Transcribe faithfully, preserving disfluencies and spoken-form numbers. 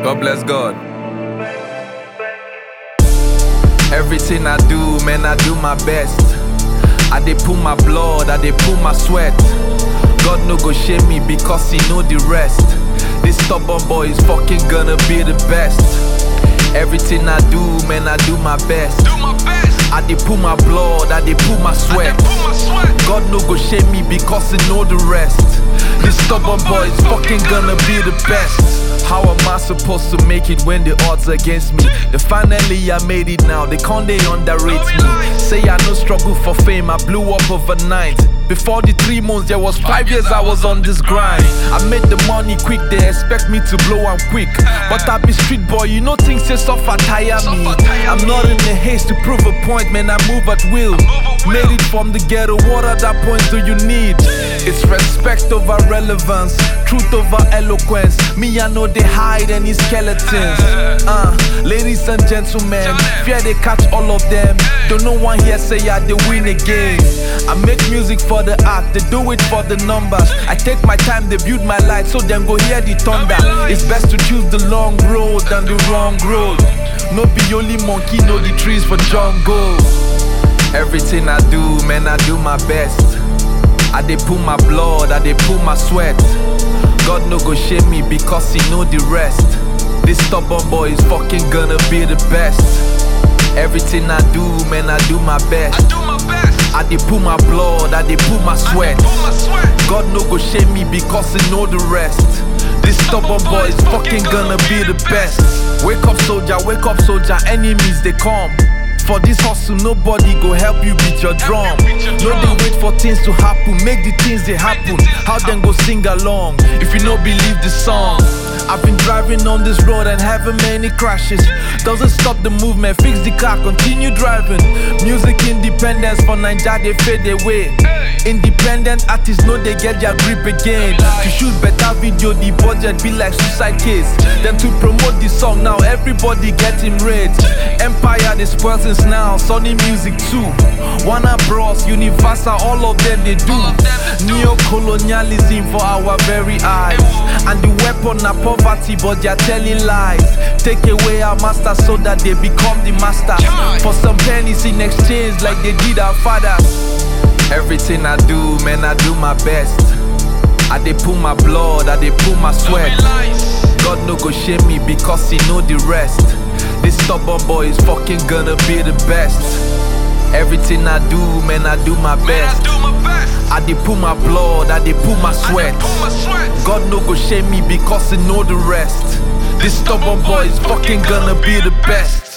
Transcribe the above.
God bless God. Everything I do, man, I do my best. I dey put my blood, I dey put my sweat. God no go shame me because he know the rest. This stubborn boy is fucking gonna be the best. Everything I do, man, I do my best. Do my best. I dey put my blood, I dey put my sweat. Put my sweat. God no go shame me because he know the rest. This stubborn boy is fucking gonna be the best. How am I supposed to make it when the odds are against me? Then finally I made it now, they can't they underrate me. Say I no struggle for fame, I blew up overnight. Before the three months, there was five years I was on this grind. I made the money quick, they expect me to blow am quick. But I be street boy, you know things say suffer tire me. I'm not in a haste to prove a point, man, I move at will. Made it from the ghetto, what other points do you need? It's respect over relevance, truth over eloquence. Me, I know they hide any skeletons. Uh, ladies and gentlemen, fear they catch all of them. Don't no one here say I they win again. I make music for the art, they do it for the numbers. I take my time, they build my life, so them go hear the thunder. It's best to choose the long road than the wrong road. No be only monkey know the trees for jungle. Everything I do, man, I do my best. I dey put my blood, I dey put my sweat. God no go shame me because he know the rest. This stubborn boy is fucking gonna be the best. Everything I do, man, I do my best. I do my best. I dey put my blood, I dey put my sweat. Put my sweat. God no go shame me because he know the rest. This stubborn boy is fucking gonna be the best. Wake up soldier, wake up soldier, enemies they come. For this hustle, nobody go help you beat your drum. No, they wait for things to happen, make the things they happen. How them go sing along if you no believe the song? I've been driving on this road and having many crashes. Doesn't stop the movement, fix the car, continue driving. Music independence for Naija, they fade away. Independent artists know they get their grip again. To shoot better video, the budget be like suicide case. Then to promote the song, now everybody getting rich. Empire, they spoil since now, Sony Music too. Warner Bros, Universal, all of them they do. Neo-colonialism for our very eyes. And the weapon are poverty, but they're telling lies. Take away our masters so that they become the masters. For some pennies in exchange like they did our fathers. Everything I do, man, I do my best. I dey put my blood, I dey put my sweat. God no go shame me because he know the rest. This stubborn boy is fucking gonna be the best. Everything I do, man, I do my best. Man, I do my best. I dey put my blood, I dey put my sweat. Put my sweat. God no go shame me because he know the rest. This stubborn boy is fucking gonna be the best.